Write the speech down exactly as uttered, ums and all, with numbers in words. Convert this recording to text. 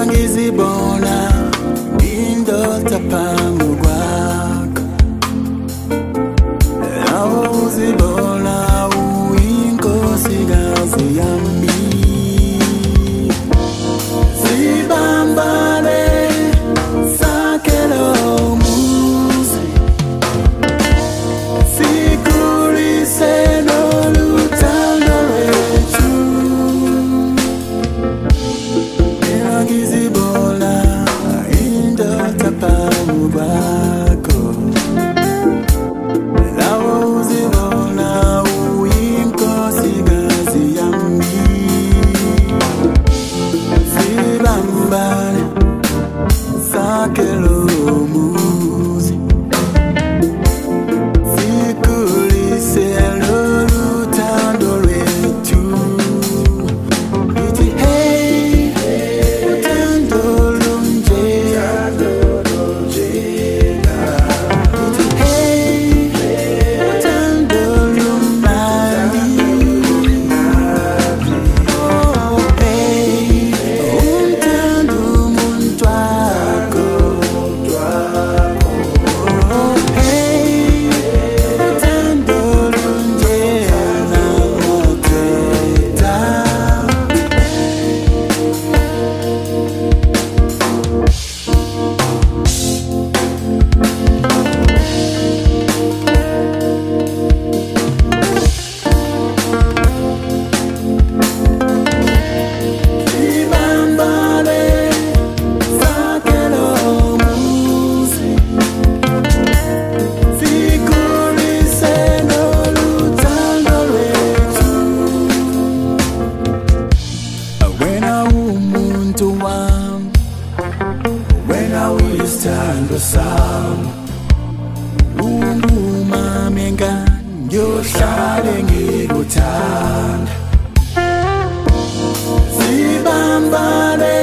ngizibona indoda phambi kwakho, lawo uzibona uyinkosikazi yami. Sibambane sakhele umuzi, sikhulise noluthando lwethu. Mina ngizibona indoda phambi kwakho, lawo uzibona uyinkosikazi yami. Sibambane sakhele umuzi, sikhulise noluthando lwethu. Ngithi hey, uthando lunjena. Ngithi hey, uthando lumnandi. Oh hey, umthanda umuntu wakho. Oh hey, uthando lunjena ngokhetha. Sibambane sakhele umuzi, sikhulise noluthando lwethu. Wena umuntu wami, wena uyisithando sami, ungumame ngani ngiyohlale ngikuthanda. Sibambane